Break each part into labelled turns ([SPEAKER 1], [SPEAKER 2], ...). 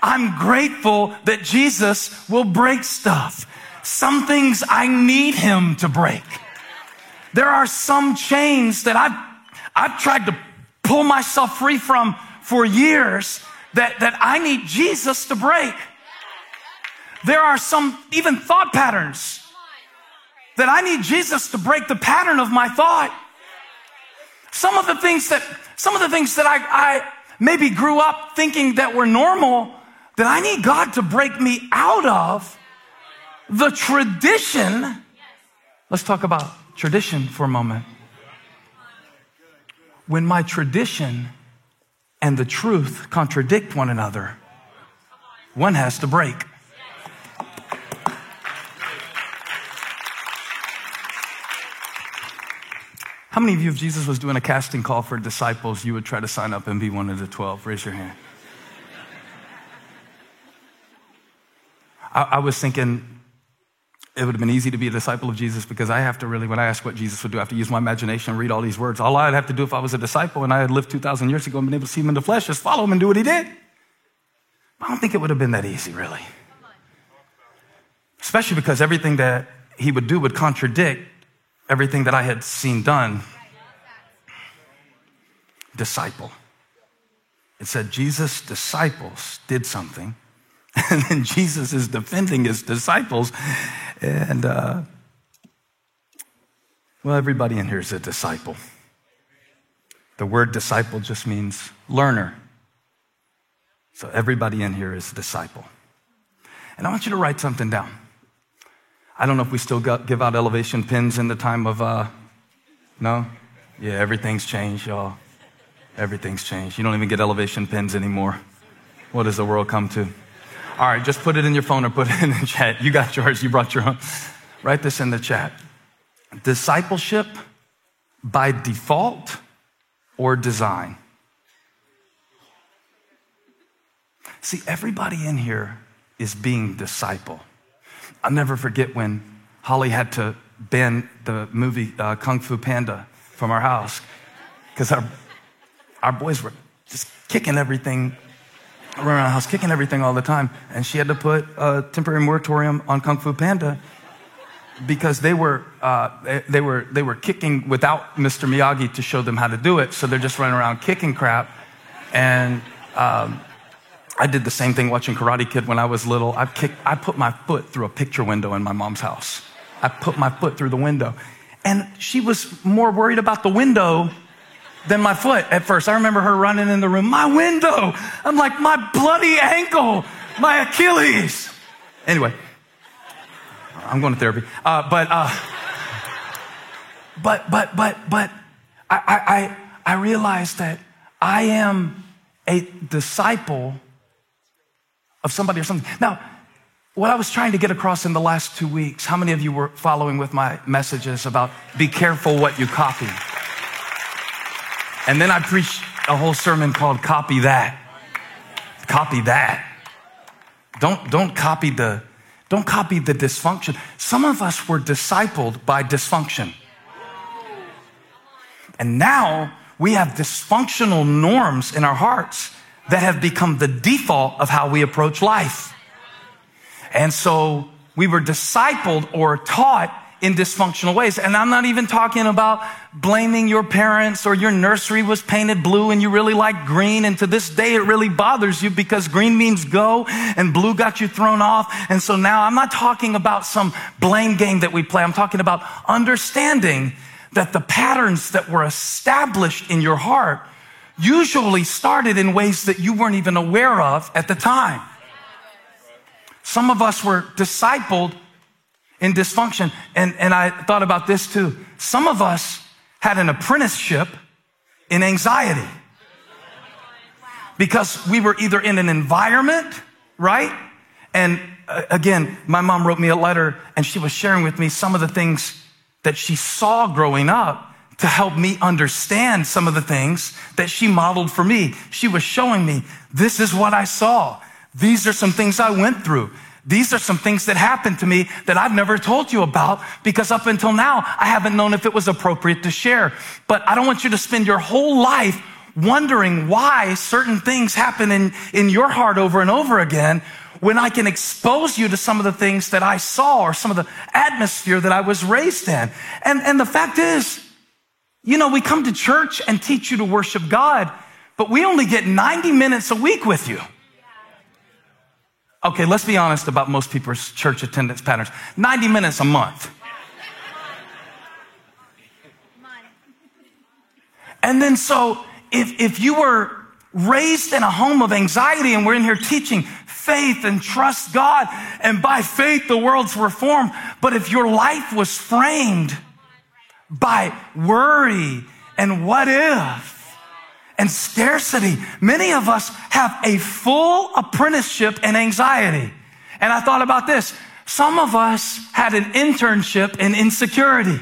[SPEAKER 1] I'm grateful that Jesus will break stuff. Some things I need him to break. There are some chains that I've tried to pull myself free from for years that I need Jesus to break. There are some even thought patterns that I need Jesus to break the pattern of my thought. Some of the things that I maybe grew up thinking that were normal, that I need God to break me out of the tradition. Let's talk about tradition for a moment. When my tradition and the truth contradict one another, one has to break. How many of you, if Jesus was doing a casting call for disciples, you would try to sign up and be one of the 12? Raise your hand. I was thinking it would have been easy to be a disciple of Jesus because I have to really, when I ask what Jesus would do, I have to use my imagination and read all these words. All I'd have to do if I was a disciple and I had lived 2,000 years ago and been able to see him in the flesh, just follow him and do what he did. I don't think it would have been that easy, really. Especially because everything that he would do would contradict everything that I had seen done. Disciple. It said Jesus' disciples did something, and then Jesus is defending his disciples. And, well, everybody in here is a disciple. The word disciple just means learner. So everybody in here is a disciple. And I want you to write something down. I don't know if we still give out elevation pins in the time of, no? Yeah, everything's changed, y'all. Everything's changed. You don't even get elevation pins anymore. What does the world come to? All right, just put it in your phone or put it in the chat. You got yours, you brought your own. Write this in the chat. Discipleship by default or design. See, everybody in here is being disciple. I'll never forget when Holly had to ban the movie Kung Fu Panda from our house because our boys were just kicking everything around the house, kicking everything all the time. And she had to put a temporary moratorium on Kung Fu Panda because they were kicking without Mr. Miyagi to show them how to do it. So they're just running around kicking crap. And I did the same thing watching Karate Kid when I was little. I put my foot through a picture window in my mom's house. I put my foot through the window. And she was more worried about the window than my foot at first. I remember her running in the room, my window. I'm like, my bloody ankle, my Achilles. Anyway, I'm going to therapy. But I realized that I am a disciple of somebody or something. Now, what I was trying to get across in the last 2 weeks, how many of you were following with my messages about be careful what you copy? And then I preached a whole sermon called Copy That. Copy that. Don't copy the dysfunction. Some of us were discipled by dysfunction. And now we have dysfunctional norms in our hearts that have become the default of how we approach life. And so we were discipled or taught in dysfunctional ways. And I'm not even talking about blaming your parents or your nursery was painted blue and you really like green. And to this day, it really bothers you because green means go and blue got you thrown off. And so now I'm not talking about some blame game that we play. I'm talking about understanding that the patterns that were established in your heart usually started in ways that you weren't even aware of at the time. Some of us were discipled in dysfunction. And I thought about this too. Some of us had an apprenticeship in anxiety because we were either in an environment, right? And again, my mom wrote me a letter and she was sharing with me some of the things that she saw growing up to help me understand some of the things that she modeled for me. She was showing me, this is what I saw. These are some things I went through. These are some things that happened to me that I've never told you about because up until now, I haven't known if it was appropriate to share. But I don't want you to spend your whole life wondering why certain things happen in your heart over and over again, when I can expose you to some of the things that I saw or some of the atmosphere that I was raised in. And the fact is, we come to church and teach you to worship God, but we only get 90 minutes a week with you. Okay, let's be honest about most people's church attendance patterns. 90 minutes a month. And then so if you were raised in a home of anxiety and we're in here teaching faith and trust God, and by faith the world's reformed, but if your life was framed by worry and what if and scarcity, many of us have a full apprenticeship in anxiety. And I thought about this. Some of us had an internship in insecurity.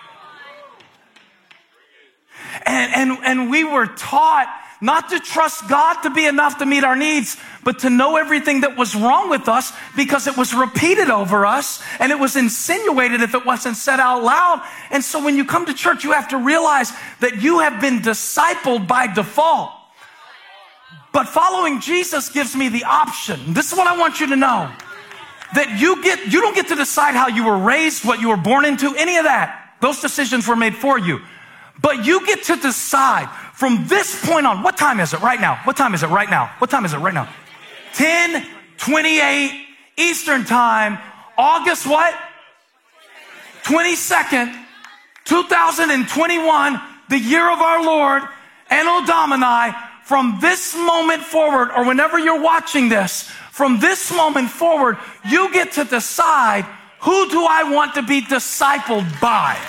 [SPEAKER 1] And we were taught not to trust God to be enough to meet our needs, but to know everything that was wrong with us because it was repeated over us and it was insinuated if it wasn't said out loud. And so when you come to church, you have to realize that you have been discipled by default. But following Jesus gives me the option. This is what I want you to know. That you don't get to decide how you were raised, what you were born into, any of that. Those decisions were made for you. But you get to decide from this point on. What time is it right now? What time is it right now? What time is it right now? 10:28 Eastern Time, August what? 22nd, 2021, the year of our Lord, Anno Domini. From this moment forward, or whenever you're watching this, from this moment forward, you get to decide, who do I want to be discipled by?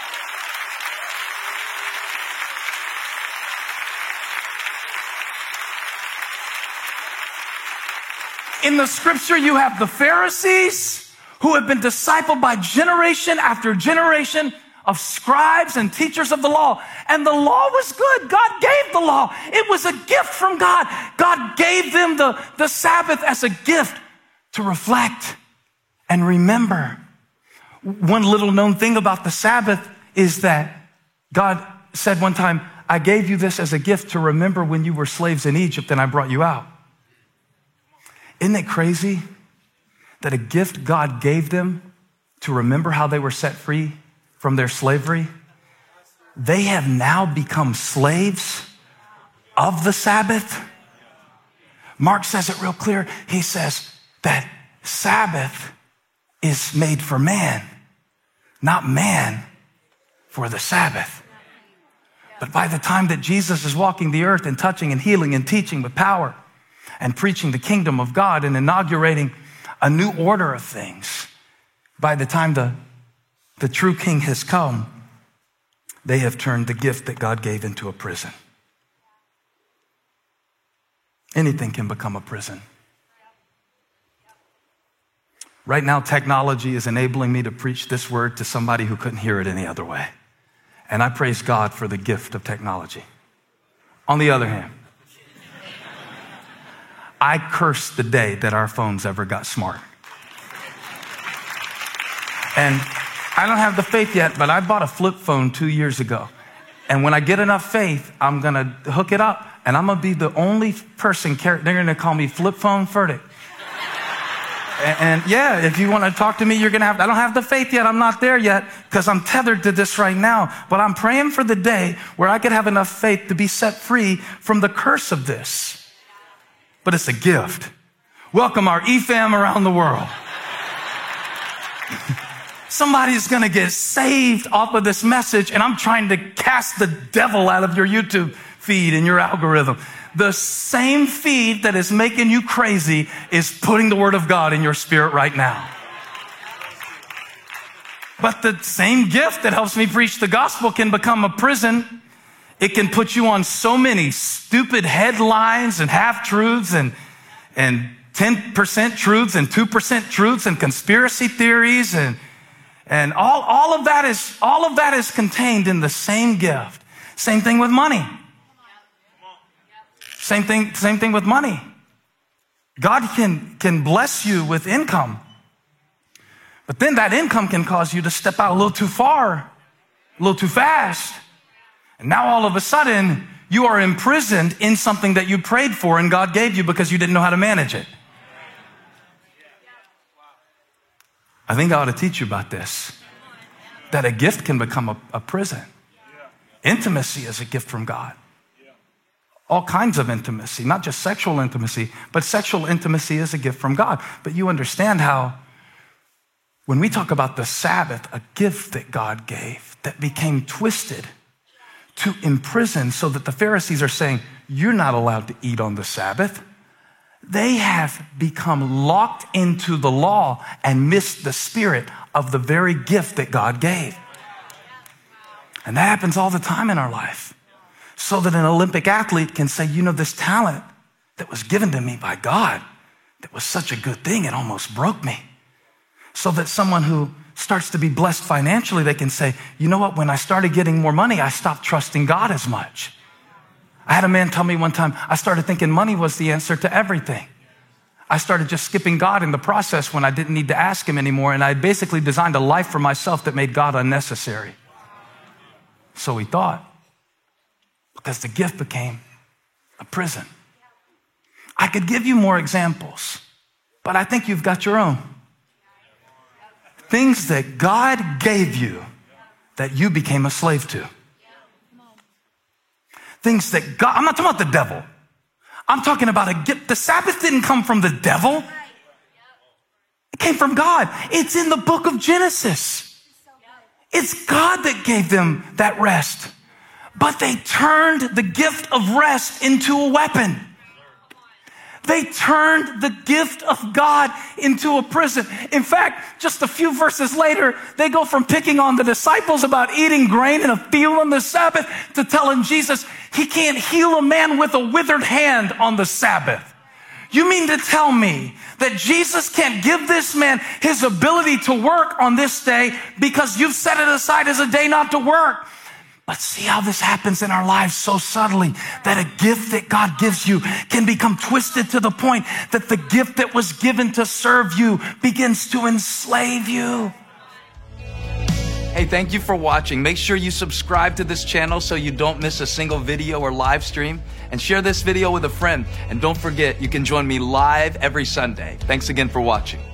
[SPEAKER 1] In the scripture, you have the Pharisees who have been discipled by generation after generation of scribes and teachers of the law. And the law was good. God gave the law. It was a gift from God. God gave them the Sabbath as a gift to reflect and remember. One little known thing about the Sabbath is that God said one time, I gave you this as a gift to remember when you were slaves in Egypt and I brought you out. Isn't it crazy that a gift God gave them to remember how they were set free from their slavery, they have now become slaves of the Sabbath? Mark says it real clear. He says that Sabbath is made for man, not man for the Sabbath. But by the time that Jesus is walking the earth and touching and healing and teaching with power and preaching the kingdom of God and inaugurating a new order of things, by the time the true king has come, they have turned the gift that God gave into a prison. Anything can become a prison. Right now, technology is enabling me to preach this word to somebody who couldn't hear it any other way. And I praise God for the gift of technology. On the other hand, I curse the day that our phones ever got smart. And I don't have the faith yet, but I bought a flip phone 2 years ago. And when I get enough faith, I'm going to hook it up, and I'm going to be the only person, they're going to call me Flip Phone Furtick. And yeah, if you want to talk to me, you're going to have, I don't have the faith yet. I'm not there yet because I'm tethered to this right now. But I'm praying for the day where I could have enough faith to be set free from the curse of this. But it's a gift. Welcome our EFAM around the world. Somebody's going to get saved off of this message, and I'm trying to cast the devil out of your YouTube feed and your algorithm. The same feed that is making you crazy is putting the word of God in your spirit right now. But the same gift that helps me preach the gospel can become a prison. It can put you on so many stupid headlines and half-truths and 10% truths and 2% truths and conspiracy theories and all of that is contained in the same gift. Same thing with money. Same thing with money. God can bless you with income, but then that income can cause you to step out a little too far, a little too fast. And now all of a sudden, You are imprisoned in something that you prayed for and God gave you because you didn't know how to manage it. I think I ought to teach you about this, that a gift can become a prison. Intimacy is a gift from God. All kinds of intimacy, not just sexual intimacy, but sexual intimacy is a gift from God. But you understand how when we talk about the Sabbath, a gift that God gave that became twisted to imprison so that the Pharisees are saying, you're not allowed to eat on the Sabbath. They have become locked into the law and missed the spirit of the very gift that God gave. And that happens all the time in our life. So that an Olympic athlete can say, you know, this talent that was given to me by God, that was such a good thing, it almost broke me. So that someone who starts to be blessed financially, they can say, you know what, when I started getting more money, I stopped trusting God as much. I had a man tell me one time, I started thinking money was the answer to everything. I started just skipping God in the process when I didn't need to ask him anymore, and I basically designed a life for myself that made God unnecessary. So he thought, because the gift became a prison. I could give you more examples, but I think you've got your own. Things that God gave you that you became a slave to. Things that God, I'm not talking about the devil. I'm talking about a gift. The Sabbath didn't come from the devil. It came from God. It's in the book of Genesis. It's God that gave them that rest. But they turned the gift of rest into a weapon. They turned the gift of God into a prison. In fact, just a few verses later, they go from picking on the disciples about eating grain in a field on the Sabbath to telling Jesus he can't heal a man with a withered hand on the Sabbath. You mean to tell me that Jesus can't give this man his ability to work on this day because you've set it aside as a day not to work? But see how this happens in our lives so subtly, that a gift that God gives you can become twisted to the point that the gift that was given to serve you begins to enslave you. Hey, thank you for watching. Make sure you subscribe to this channel so you don't miss a single video or live stream, and share this video with a friend. And don't forget, you can join me live every Sunday. Thanks again for watching.